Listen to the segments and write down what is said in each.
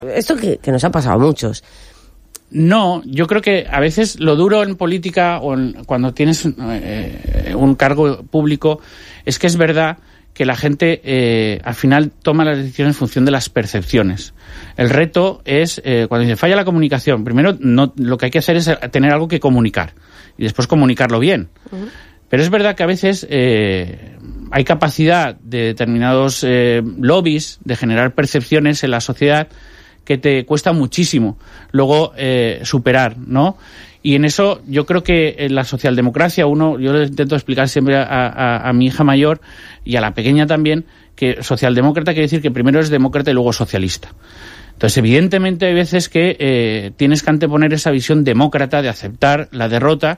Esto que nos ha pasado a muchos. No, yo creo que a veces lo duro en política o cuando tienes un cargo público es que es verdad que la gente al final toma las decisiones en función de las percepciones. El reto es, cuando dice falla la comunicación, primero lo que hay que hacer es tener algo que comunicar y después comunicarlo bien. Uh-huh. Pero es verdad que a veces hay capacidad de determinados lobbies de generar percepciones en la sociedad que te cuesta muchísimo luego superar, ¿no? Y en eso yo creo que en la socialdemocracia yo le intento explicar siempre a mi hija mayor y a la pequeña también que socialdemócrata quiere decir que primero es demócrata y luego socialista. Entonces, evidentemente hay veces que tienes que anteponer esa visión demócrata de aceptar la derrota,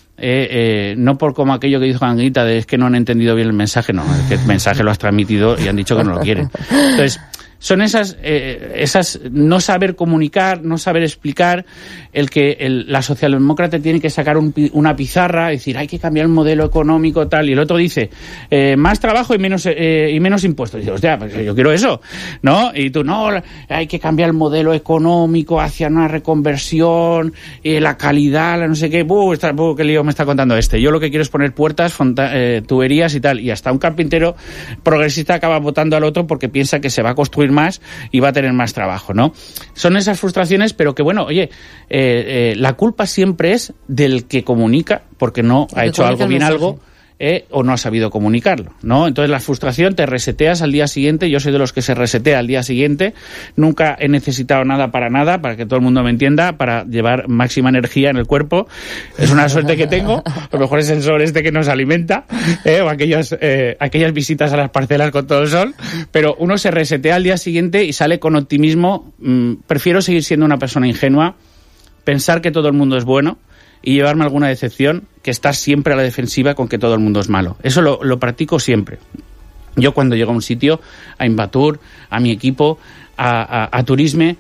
no por como aquello que dijo Anguita de es que no han entendido bien el mensaje, no, es que el mensaje lo has transmitido y han dicho que no lo quieren. Entonces, son esas no saber comunicar, no saber explicar, la socialdemócrata tiene que sacar una pizarra y decir hay que cambiar el modelo económico tal, y el otro dice más trabajo y menos impuestos. Y dice, hostia, pues yo quiero eso, ¿no? Y tú, no, hay que cambiar el modelo económico hacia una reconversión, la calidad, la no sé qué, qué lío me está contando este. Yo lo que quiero es poner puertas, tuberías y tal, y hasta un carpintero progresista acaba votando al otro porque piensa que se va a construir más y va a tener más trabajo, ¿no? Son esas frustraciones, pero que bueno, oye, la culpa siempre es del que comunica, porque no ha hecho algo bien algo, o no ha sabido comunicarlo, ¿no? Entonces la frustración te reseteas al día siguiente. Yo soy de los que se resetea al día siguiente. Nunca he necesitado nada, para que todo el mundo me entienda, para llevar máxima energía en el cuerpo. Es una suerte que tengo. A lo mejor es el sol que nos alimenta, o aquellas visitas a las parcelas con todo el sol. Pero uno se resetea al día siguiente y sale con optimismo. Prefiero seguir siendo una persona ingenua, pensar que todo el mundo es bueno y llevarme alguna decepción que estar siempre a la defensiva con que todo el mundo es malo. Eso lo practico siempre. Yo cuando llego a un sitio, a Invatur, a mi equipo, a Turisme,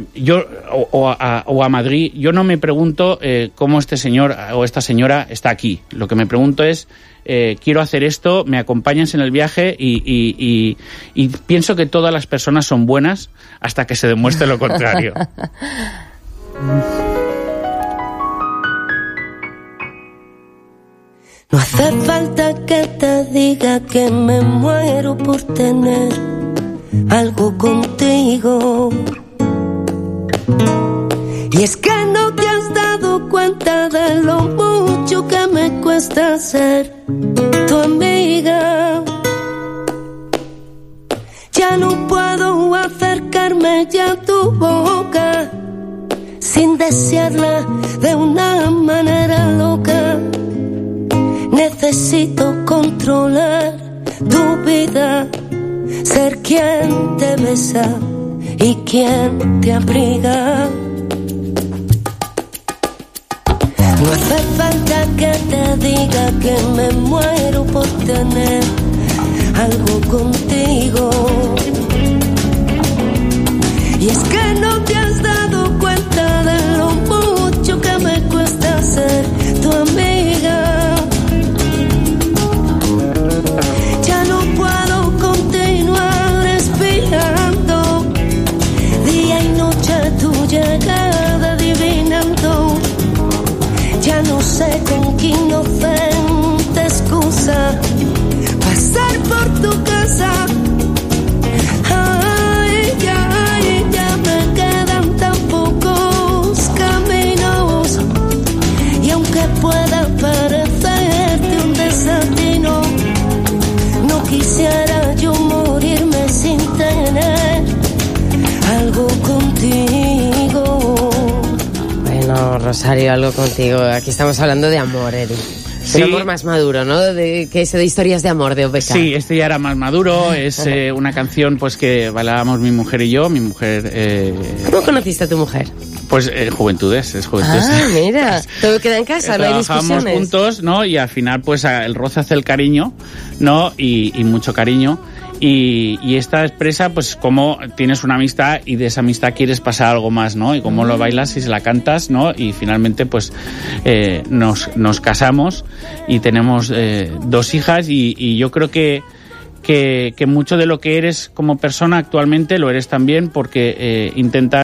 o a Madrid, yo no me pregunto cómo este señor o esta señora está aquí. Lo que me pregunto es, quiero hacer esto, me acompañas en el viaje y pienso que todas las personas son buenas hasta que se demuestre lo contrario. No hace falta que te diga que me muero por tener algo contigo. Y es que no te has dado cuenta de lo mucho que me cuesta ser tu amiga. Ya no puedo acercarme ya a tu boca sin desearla de una manera loca. Necesito controlar tu vida, ser quien te besa y quien te abriga. No hace falta que te diga que me muero por tener algo contigo. Y es que no te has dado cuenta de lo mucho que me cuesta ser tu amiga. Ya no puedo continuar esperando día y noche tu llegada adivinando. Ya no sé con qué inocente excusa pasar por tu casa. Ay, ya me quedan tan pocos caminos. Y aunque pueda parecerte un desatino, no quisiera yo morirme sin tener algo contigo. Bueno, Rosario, algo contigo. Aquí estamos hablando de amor, Eric. Sí. Un amor más maduro, ¿no? Que es de historias de amor de OPK. Sí, este ya era más maduro. Es una canción pues que bailábamos mi mujer y yo. Mi mujer... ¿Cómo conociste a tu mujer? Pues Juventudes, es Juventudes. Ah, mira, todo queda en casa, no hay discusiones. Trabajamos juntos, ¿no? Y al final pues el roce hace el cariño, ¿no? Y mucho cariño. Y esta expresa pues cómo tienes una amistad y de esa amistad quieres pasar algo más, ¿no? Y cómo lo bailas y se la cantas, ¿no? Y finalmente pues nos casamos y tenemos 2 hijas y yo creo que que mucho de lo que eres como persona actualmente lo eres también porque intentas